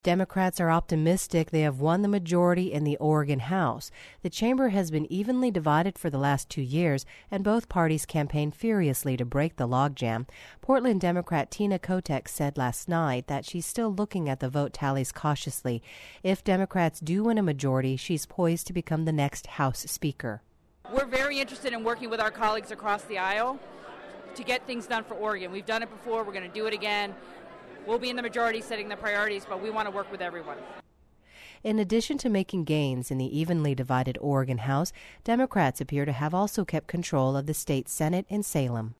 Democrats are optimistic they have won the majority in the Oregon House. The chamber has been evenly divided for the last 2 years, and both parties campaigned furiously to break the logjam. Portland Democrat Tina Kotek said last night that she's still looking at the vote tallies cautiously. If Democrats do win a majority, she's poised to become the next House Speaker. We're very interested in working with our colleagues across the aisle to get things done for Oregon. We've done it before. We're going to do it again. We'll be in the majority setting the priorities, but we want to work with everyone. In addition to making gains in the evenly divided Oregon House, Democrats appear to have also kept control of the state Senate in Salem.